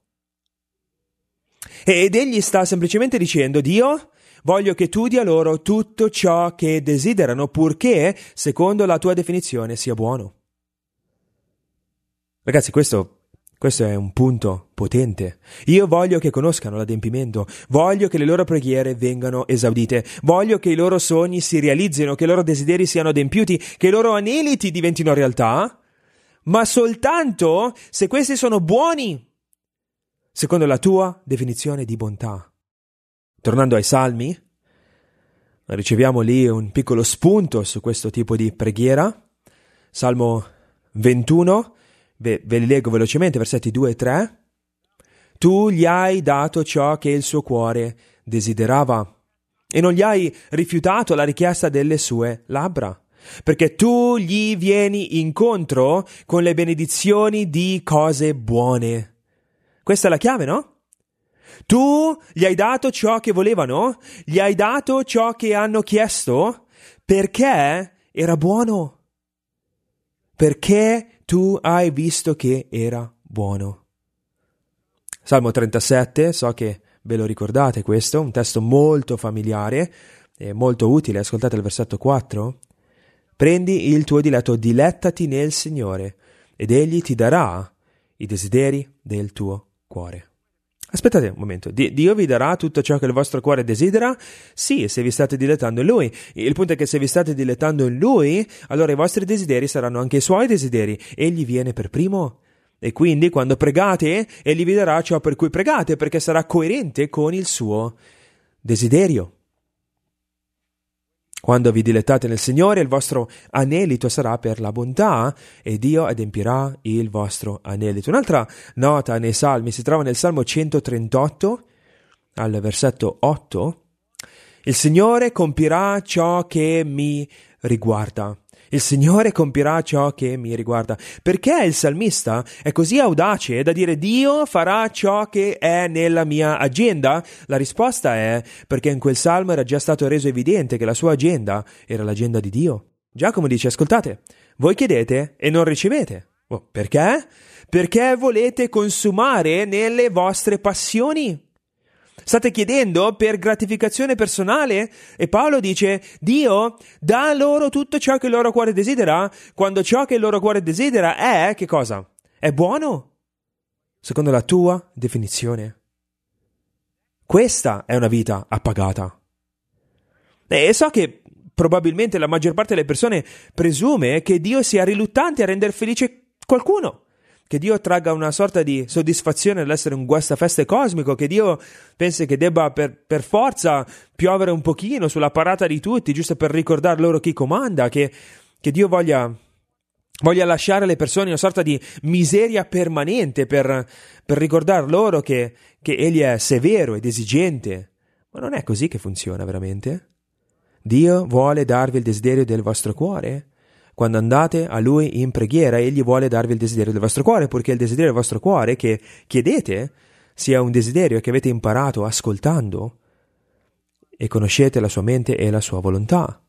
Ed egli sta semplicemente dicendo: Dio, voglio che tu dia loro tutto ciò che desiderano, purché, secondo la tua definizione, sia buono. Ragazzi, questo, questo è un punto potente. Io voglio che conoscano l'adempimento, voglio che le loro preghiere vengano esaudite, voglio che i loro sogni si realizzino, che i loro desideri siano adempiuti, che i loro aneliti diventino realtà, ma soltanto se questi sono buoni, secondo la tua definizione di bontà. Tornando ai Salmi, riceviamo lì un piccolo spunto su questo tipo di preghiera. Salmo ventuno, ve, ve li leggo velocemente, versetti due e tre. Tu gli hai dato ciò che il suo cuore desiderava e non gli hai rifiutato la richiesta delle sue labbra, perché tu gli vieni incontro con le benedizioni di cose buone. Questa è la chiave, no? Tu gli hai dato ciò che volevano, gli hai dato ciò che hanno chiesto, perché era buono. Perché tu hai visto che era buono. Salmo trentasette, so che ve lo ricordate questo, un testo molto familiare e molto utile. Ascoltate il versetto quattro. Prendi il tuo diletto, dilettati nel Signore, ed Egli ti darà i desideri del tuo cuore. Aspettate un momento, Dio vi darà tutto ciò che il vostro cuore desidera? Sì, se vi state dilettando in Lui. Il punto è che se vi state dilettando in Lui, allora i vostri desideri saranno anche i Suoi desideri. Egli viene per primo. E quindi quando pregate, Egli vi darà ciò per cui pregate, perché sarà coerente con il suo desiderio. Quando vi dilettate nel Signore, il vostro anelito sarà per la bontà e Dio adempirà il vostro anelito. Un'altra nota nei Salmi si trova nel Salmo centotrentotto, al versetto otto. Il Signore compirà ciò che mi riguarda. Il Signore compirà ciò che mi riguarda. Perché il salmista è così audace da dire Dio farà ciò che è nella mia agenda? La risposta è perché in quel salmo era già stato reso evidente che la sua agenda era l'agenda di Dio. Giacomo dice: ascoltate, voi chiedete e non ricevete. Oh, perché? Perché volete consumare nelle vostre passioni. State chiedendo per gratificazione personale? E Paolo dice: Dio dà loro tutto ciò che il loro cuore desidera, quando ciò che il loro cuore desidera è, che cosa? È buono, secondo la tua definizione. Questa è una vita appagata. E so che probabilmente la maggior parte delle persone presume che Dio sia riluttante a rendere felice qualcuno, che Dio tragga una sorta di soddisfazione nell'essere un guastafeste cosmico, che Dio pensi che debba per, per forza piovere un pochino sulla parata di tutti, giusto per ricordare loro chi comanda, che, che Dio voglia, voglia lasciare le persone in una sorta di miseria permanente per, per ricordare loro che, che Egli è severo ed esigente. Ma non è così che funziona veramente. Dio vuole darvi il desiderio del vostro cuore. Quando andate a Lui in preghiera, Egli vuole darvi il desiderio del vostro cuore, perché il desiderio del vostro cuore che chiedete sia un desiderio che avete imparato ascoltando e conoscete la sua mente e la sua volontà.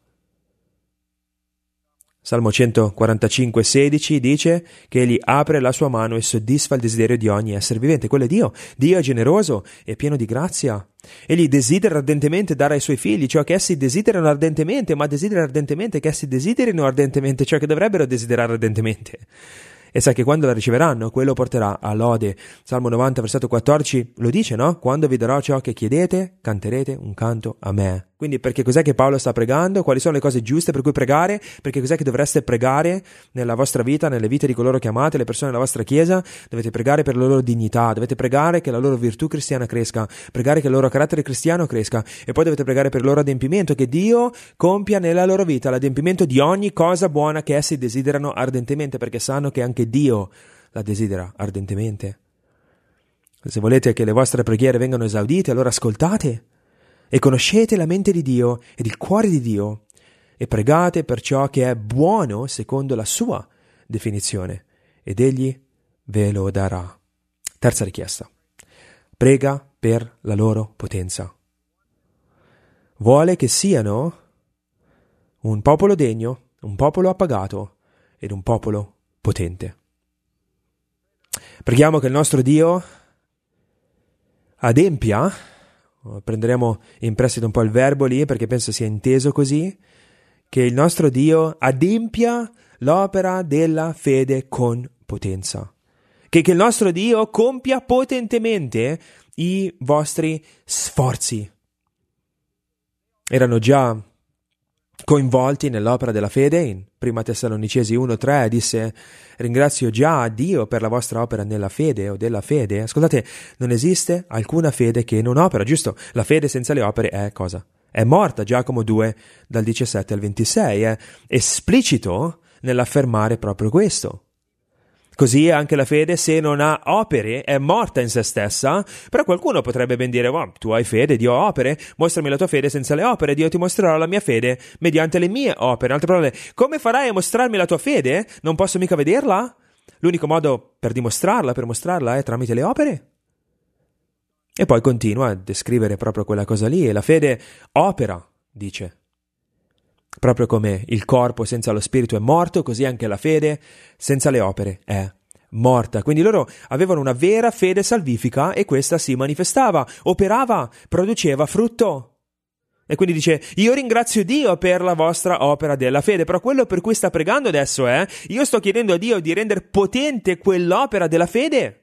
Salmo centoquarantacinque, sedici dice che Egli apre la sua mano e soddisfa il desiderio di ogni essere vivente. Quello è Dio. Dio è generoso e pieno di grazia. Egli desidera ardentemente dare ai suoi figli ciò che essi desiderano ardentemente, ma desidera ardentemente che essi desiderino ardentemente ciò che dovrebbero desiderare ardentemente. E sai che quando la riceveranno, quello porterà a lode. Salmo novanta, versetto quattordici, lo dice, no? Quando vi darò ciò che chiedete, canterete un canto a me. Quindi perché cos'è che Paolo sta pregando? Quali sono le cose giuste per cui pregare? Perché cos'è che dovreste pregare nella vostra vita, nelle vite di coloro che amate, le persone della vostra chiesa? Dovete pregare per la loro dignità, dovete pregare che la loro virtù cristiana cresca, pregare che il loro carattere cristiano cresca, e poi dovete pregare per il loro adempimento, che Dio compia nella loro vita l'adempimento di ogni cosa buona che essi desiderano ardentemente, perché sanno che anche Dio la desidera ardentemente. Se volete che le vostre preghiere vengano esaudite, allora ascoltate e conoscete la mente di Dio ed il cuore di Dio e pregate per ciò che è buono secondo la sua definizione ed Egli ve lo darà. Terza richiesta. Prega per la loro potenza. Vuole che siano un popolo degno, un popolo appagato ed un popolo potente. Preghiamo che il nostro Dio adempia, prenderemo in prestito un po' il verbo lì perché penso sia inteso così, che il nostro Dio adempia l'opera della fede con potenza, che, che il nostro Dio compia potentemente i vostri sforzi. Erano già coinvolti nell'opera della fede. In prima Tessalonicesi uno tre disse: ringrazio già Dio per la vostra opera nella fede o della fede. Ascoltate, non esiste alcuna fede che non opera, giusto? La fede senza le opere è cosa? È morta. Giacomo due dal diciassette al ventisei è esplicito nell'affermare proprio questo. Così anche la fede, se non ha opere, è morta in se stessa. Però qualcuno potrebbe ben dire: oh, tu hai fede, Dio ha opere, mostrami la tua fede senza le opere, Dio ti mostrerà la mia fede mediante le mie opere. In altre parole, come farai a mostrarmi la tua fede? Non posso mica vederla? L'unico modo per dimostrarla, per mostrarla, è tramite le opere. E poi continua a descrivere proprio quella cosa lì, e la fede opera, dice. Proprio come il corpo senza lo spirito è morto, così anche la fede senza le opere è morta. Quindi loro avevano una vera fede salvifica e questa si manifestava, operava, produceva frutto. E quindi dice: io ringrazio Dio per la vostra opera della fede, però quello per cui sta pregando adesso è: io sto chiedendo a Dio di rendere potente quell'opera della fede,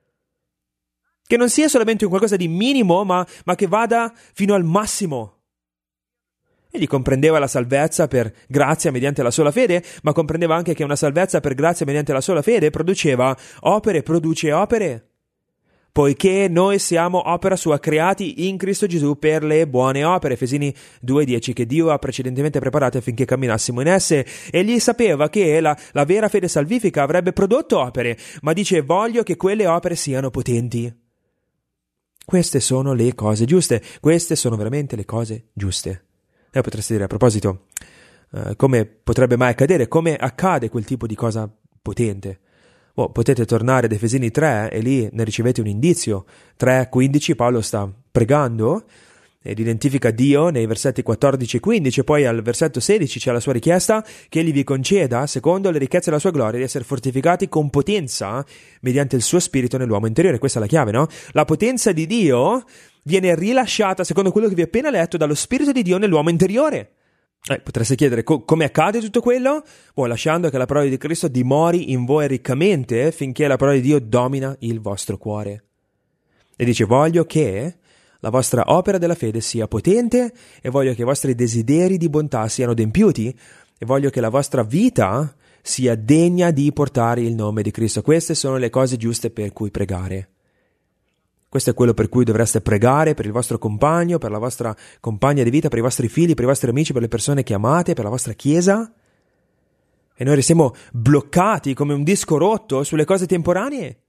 che non sia solamente un qualcosa di minimo, ma, ma che vada fino al massimo. Egli comprendeva la salvezza per grazia mediante la sola fede, ma comprendeva anche che una salvezza per grazia mediante la sola fede produceva opere, produce opere. Poiché noi siamo opera sua, creati in Cristo Gesù per le buone opere, Efesini due dieci, che Dio ha precedentemente preparate affinché camminassimo in esse. Egli sapeva che la, la vera fede salvifica avrebbe prodotto opere, ma dice: voglio che quelle opere siano potenti. Queste sono le cose giuste, queste sono veramente le cose giuste. E potreste dire, a proposito, uh, come potrebbe mai accadere? Come accade quel tipo di cosa potente? Oh, potete tornare ad Efesini tre e lì ne ricevete un indizio. tre quindici, Paolo sta pregando ed identifica Dio nei versetti quattordici e quindici, e poi al versetto sedici c'è la sua richiesta che egli vi conceda, secondo le ricchezze della sua gloria, di essere fortificati con potenza mediante il suo spirito nell'uomo interiore. Questa è la chiave, no? La potenza di Dio viene rilasciata, secondo quello che vi ho appena letto, dallo Spirito di Dio nell'uomo interiore. Eh, potreste chiedere, co- come accade tutto quello? Oh, lasciando che la parola di Cristo dimori in voi riccamente, finché la parola di Dio domina il vostro cuore. E dice: voglio che la vostra opera della fede sia potente, e voglio che i vostri desideri di bontà siano adempiuti, e voglio che la vostra vita sia degna di portare il nome di Cristo. Queste sono le cose giuste per cui pregare. Questo è quello per cui dovreste pregare per il vostro compagno, per la vostra compagna di vita, per i vostri figli, per i vostri amici, per le persone che amate, per la vostra chiesa. E noi restiamo bloccati come un disco rotto sulle cose temporanee.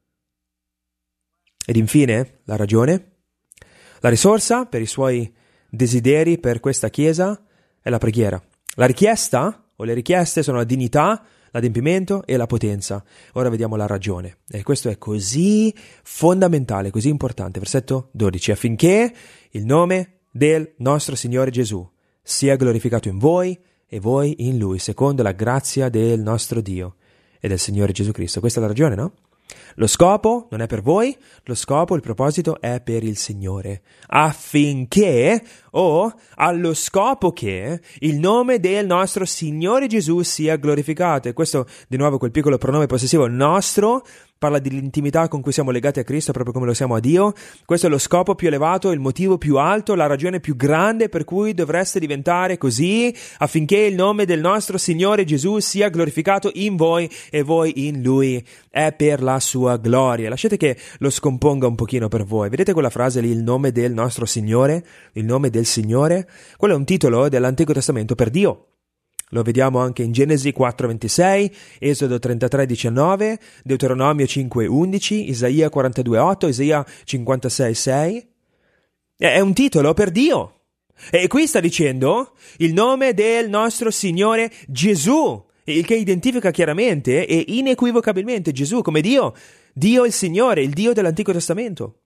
Ed infine, la ragione, la risorsa per i suoi desideri per questa Chiesa è la preghiera. La richiesta o le richieste sono la dignità, l'adempimento e la potenza. Ora vediamo la ragione. E questo è così fondamentale, così importante. Versetto dodici. Affinché il nome del nostro Signore Gesù sia glorificato in voi e voi in Lui, secondo la grazia del nostro Dio e del Signore Gesù Cristo. Questa è la ragione, no? Lo scopo non è per voi, lo scopo, il proposito è per il Signore, affinché o allo scopo che il nome del nostro Signore Gesù sia glorificato. E questo di nuovo quel piccolo pronome possessivo nostro parla dell'intimità con cui siamo legati a Cristo, proprio come lo siamo a Dio. Questo è lo scopo più elevato, il motivo più alto, la ragione più grande per cui dovreste diventare così, affinché il nome del nostro Signore Gesù sia glorificato in voi e voi in Lui. È per la sua gloria. Lasciate che lo scomponga un pochino per voi. Vedete quella frase lì, il nome del nostro Signore? Il nome del Signore? Quello è un titolo dell'Antico Testamento per Dio. Lo vediamo anche in Genesi quattro ventisei, Esodo trentatré diciannove, Deuteronomio cinque undici, Isaia quarantadue otto, Isaia cinquantasei sei. È un titolo per Dio. E qui sta dicendo il nome del nostro Signore Gesù, il che identifica chiaramente e inequivocabilmente Gesù come Dio, Dio il Signore, il Dio dell'Antico Testamento.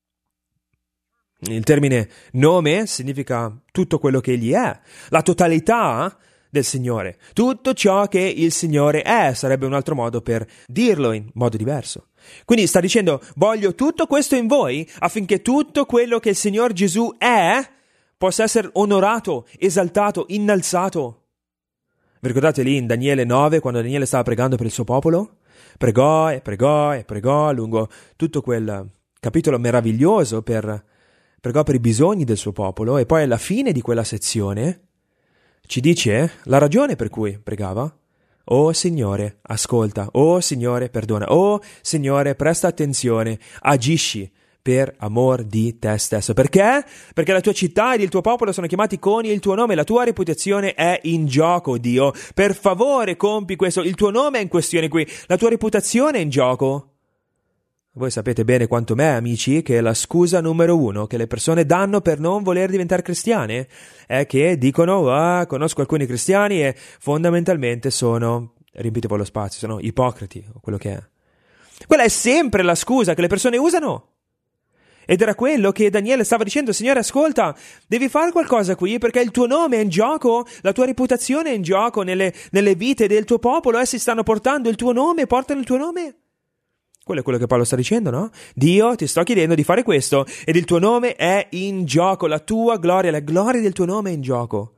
Il termine nome significa tutto quello che Egli è, la totalità del Signore. Tutto ciò che il Signore è, sarebbe un altro modo per dirlo in modo diverso. Quindi sta dicendo, voglio tutto questo in voi affinché tutto quello che il Signor Gesù è possa essere onorato, esaltato, innalzato. Vi ricordate lì in Daniele nove, quando Daniele stava pregando per il suo popolo? Pregò e pregò e pregò lungo tutto quel capitolo meraviglioso, per, pregò per i bisogni del suo popolo, e poi alla fine di quella sezione ci dice la ragione per cui pregava. Oh Signore, ascolta. Oh Signore, perdona. Oh Signore, presta attenzione. Agisci per amor di te stesso. Perché? Perché la tua città ed il tuo popolo sono chiamati con il tuo nome. La tua reputazione è in gioco, Dio. Per favore, compi questo. Il tuo nome è in questione qui. La tua reputazione è in gioco. Voi sapete bene quanto me, amici, che la scusa numero uno che le persone danno per non voler diventare cristiane è che dicono, ah, conosco alcuni cristiani e fondamentalmente sono, riempitevo lo spazio, sono ipocriti o quello che è. Quella è sempre la scusa che le persone usano. Ed era quello che Daniele stava dicendo, Signore, ascolta, devi fare qualcosa qui perché il tuo nome è in gioco, la tua reputazione è in gioco nelle, nelle vite del tuo popolo, essi stanno portando il tuo nome, portano il tuo nome. Quello è quello che Paolo sta dicendo, no? Dio, ti sto chiedendo di fare questo ed il tuo nome è in gioco, la tua gloria, la gloria del tuo nome è in gioco.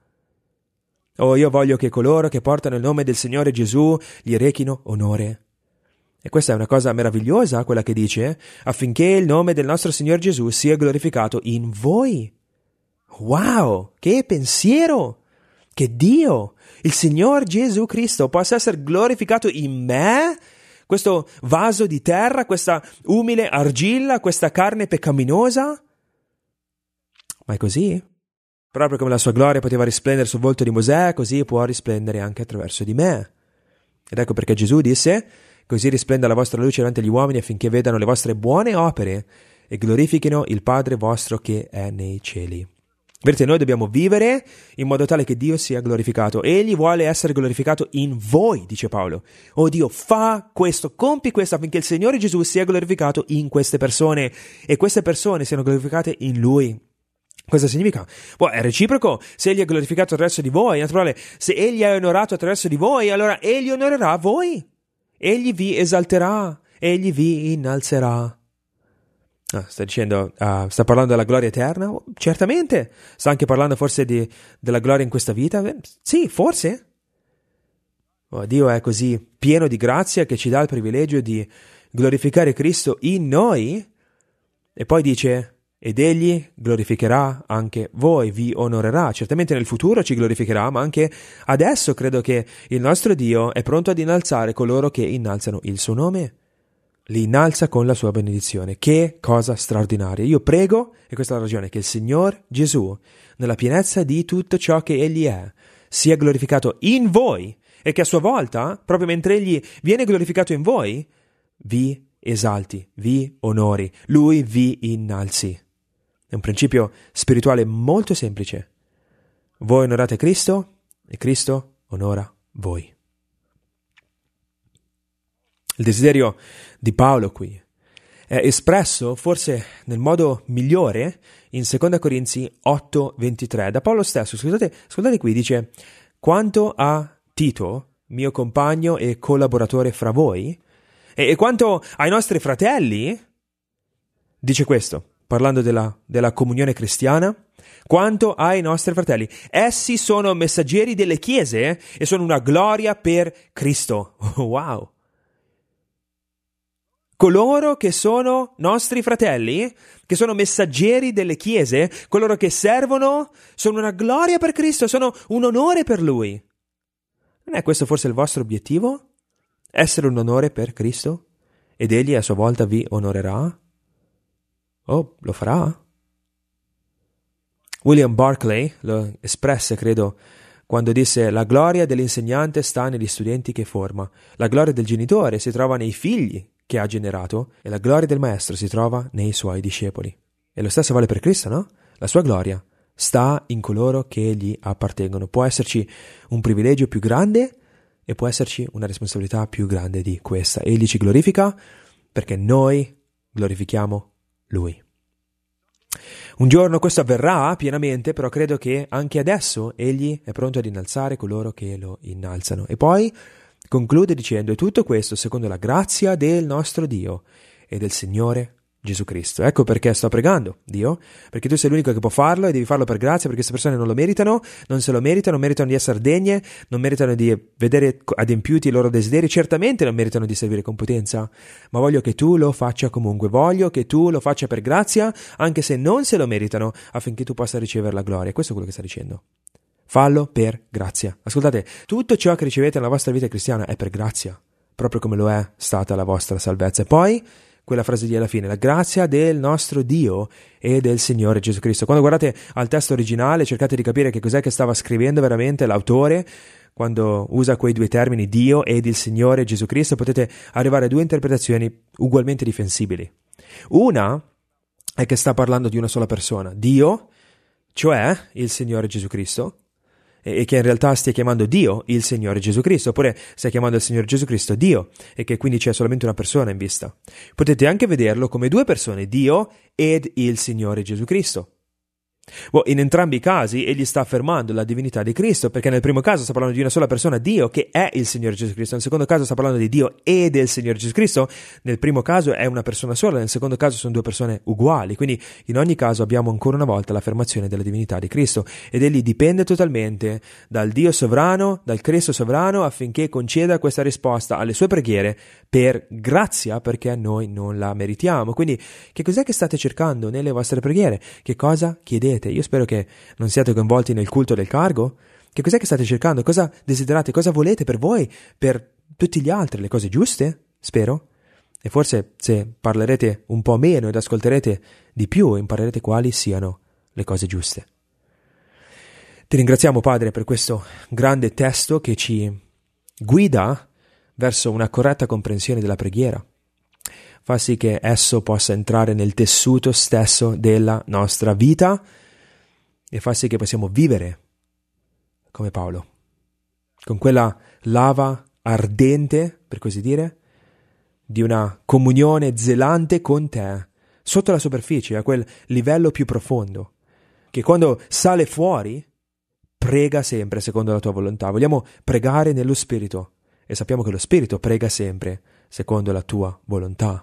Oh, io voglio che coloro che portano il nome del Signore Gesù gli rechino onore. E questa è una cosa meravigliosa, quella che dice, affinché il nome del nostro Signore Gesù sia glorificato in voi. Wow, che pensiero! Che Dio, il Signor Gesù Cristo, possa essere glorificato in me, questo vaso di terra, questa umile argilla, questa carne peccaminosa? Ma è così? Proprio come la sua gloria poteva risplendere sul volto di Mosè, così può risplendere anche attraverso di me. Ed ecco perché Gesù disse, così risplenda la vostra luce davanti agli uomini affinché vedano le vostre buone opere e glorifichino il Padre vostro che è nei cieli. Vedete, noi dobbiamo vivere in modo tale che Dio sia glorificato. Egli vuole essere glorificato in voi, dice Paolo. Oh Dio, fa questo, compi questo affinché il Signore Gesù sia glorificato in queste persone e queste persone siano glorificate in Lui. Cosa significa? Boh, è reciproco. Se Egli è glorificato attraverso di voi, è naturale. Se Egli è onorato attraverso di voi, allora Egli onorerà voi. Egli vi esalterà, Egli vi innalzerà. Ah, sta dicendo, uh, sta parlando della gloria eterna? Oh, certamente. Sta anche parlando forse di, della gloria in questa vita? Beh, sì, forse. Oh, Dio è così pieno di grazia che ci dà il privilegio di glorificare Cristo in noi. E poi dice, ed Egli glorificherà anche voi, vi onorerà. Certamente nel futuro ci glorificherà, ma anche adesso credo che il nostro Dio è pronto ad innalzare coloro che innalzano il suo nome. Li innalza con la sua benedizione. Che cosa straordinaria. Io prego, e questa è la ragione, che il Signor Gesù, nella pienezza di tutto ciò che Egli è, sia glorificato in voi e che a sua volta, proprio mentre Egli viene glorificato in voi, vi esalti, vi onori, Lui vi innalzi. È un principio spirituale molto semplice. Voi onorate Cristo e Cristo onora voi. Il desiderio di Paolo qui è espresso forse nel modo migliore in seconda Corinzi otto ventitré. Da Paolo stesso, ascoltate, ascoltate qui, dice: quanto a Tito, mio compagno e collaboratore fra voi, e, e quanto ai nostri fratelli, dice questo, parlando della, della comunione cristiana, quanto ai nostri fratelli, essi sono messaggeri delle chiese e sono una gloria per Cristo. Wow! Coloro che sono nostri fratelli, che sono messaggeri delle chiese, coloro che servono, sono una gloria per Cristo, sono un onore per Lui. Non è questo forse il vostro obiettivo? Essere un onore per Cristo? Ed Egli a sua volta vi onorerà? Oh, lo farà? William Barclay lo espresse, credo, quando disse: la gloria dell'insegnante sta negli studenti che forma, la gloria del genitore si trova nei figli che ha generato e la gloria del maestro si trova nei suoi discepoli. E lo stesso vale per Cristo, no? La sua gloria sta in coloro che gli appartengono. Può esserci un privilegio più grande e può esserci una responsabilità più grande di questa. Egli ci glorifica perché noi glorifichiamo Lui. Un giorno questo avverrà pienamente, però credo che anche adesso Egli è pronto ad innalzare coloro che lo innalzano. E poi conclude dicendo: e tutto questo secondo la grazia del nostro Dio e del Signore Gesù Cristo. Ecco perché sto pregando Dio, perché tu sei l'unico che può farlo e devi farlo per grazia, perché queste persone non lo meritano, non se lo meritano, non meritano di essere degne, non meritano di vedere adempiuti i loro desideri, certamente non meritano di servire con potenza, ma voglio che tu lo faccia comunque, voglio che tu lo faccia per grazia, anche se non se lo meritano, affinché tu possa ricevere la gloria. Questo è quello che sta dicendo. Fallo per grazia. Ascoltate, tutto ciò che ricevete nella vostra vita cristiana è per grazia, proprio come lo è stata la vostra salvezza. E poi quella frase di alla fine: la grazia del nostro Dio e del Signore Gesù Cristo. Quando guardate al testo originale cercate di capire che cos'è che stava scrivendo veramente l'autore quando usa quei due termini, Dio ed il Signore Gesù Cristo. Potete arrivare a due interpretazioni ugualmente difensibili. Una è che sta parlando di una sola persona, Dio, cioè il Signore Gesù Cristo, e che in realtà stia chiamando Dio il Signore Gesù Cristo, oppure stia chiamando il Signore Gesù Cristo Dio, e che quindi c'è solamente una persona in vista. Potete anche vederlo come due persone, Dio ed il Signore Gesù Cristo. Well, in entrambi i casi egli sta affermando la divinità di Cristo, perché nel primo caso sta parlando di una sola persona, Dio, che è il Signore Gesù Cristo. Nel secondo caso sta parlando di Dio e del Signore Gesù Cristo. Nel primo caso è una persona sola, nel secondo caso sono due persone uguali. Quindi in ogni caso abbiamo ancora una volta l'affermazione della divinità di Cristo, ed egli dipende totalmente dal Dio sovrano, dal Cristo sovrano, affinché conceda questa risposta alle sue preghiere per grazia, perché noi non la meritiamo. Quindi che cos'è che state cercando nelle vostre preghiere? Che cosa chiedete? Io spero che non siate coinvolti nel culto del cargo. Che cos'è che state cercando? Cosa desiderate? Cosa volete per voi? Per tutti gli altri? Le cose giuste? Spero. E forse se parlerete un po' meno ed ascolterete di più, imparerete quali siano le cose giuste. Ti ringraziamo, Padre, per questo grande testo che ci guida verso una corretta comprensione della preghiera. Fa sì che esso possa entrare nel tessuto stesso della nostra vita e fa sì che possiamo vivere come Paolo, con quella lava ardente, per così dire, di una comunione zelante con te, sotto la superficie, a quel livello più profondo, che quando sale fuori, prega sempre secondo la tua volontà. Vogliamo pregare nello Spirito e sappiamo che lo Spirito prega sempre secondo la tua volontà.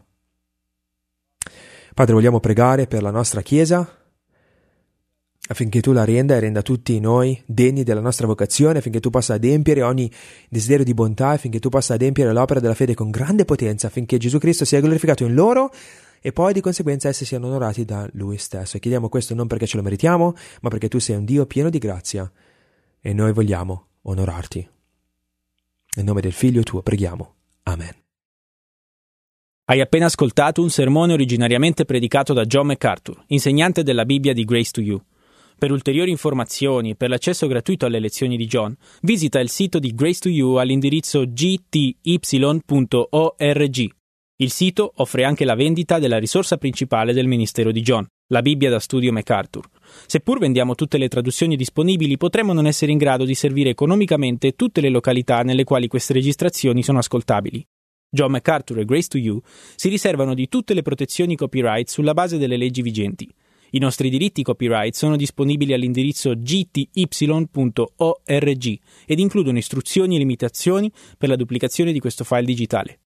Padre, vogliamo pregare per la nostra Chiesa, affinché tu la renda e renda tutti noi degni della nostra vocazione, affinché tu possa adempiere ogni desiderio di bontà, affinché tu possa adempiere l'opera della fede con grande potenza, affinché Gesù Cristo sia glorificato in loro e poi di conseguenza essi siano onorati da Lui stesso. E chiediamo questo non perché ce lo meritiamo, ma perché tu sei un Dio pieno di grazia e noi vogliamo onorarti. Nel nome del Figlio tuo preghiamo. Amen. Hai appena ascoltato un sermone originariamente predicato da John MacArthur, insegnante della Bibbia di Grace to You. Per ulteriori informazioni e per l'accesso gratuito alle lezioni di John, visita il sito di Grace to You all'indirizzo g t y punto org. Il sito offre anche la vendita della risorsa principale del ministero di John, La Bibbia da studio MacArthur. Seppur vendiamo tutte le traduzioni disponibili, potremmo non essere in grado di servire economicamente tutte le località nelle quali queste registrazioni sono ascoltabili. John MacArthur e Grace to You si riservano di tutte le protezioni copyright sulla base delle leggi vigenti. I nostri diritti copyright sono disponibili all'indirizzo g t y punto org ed includono istruzioni e limitazioni per la duplicazione di questo file digitale.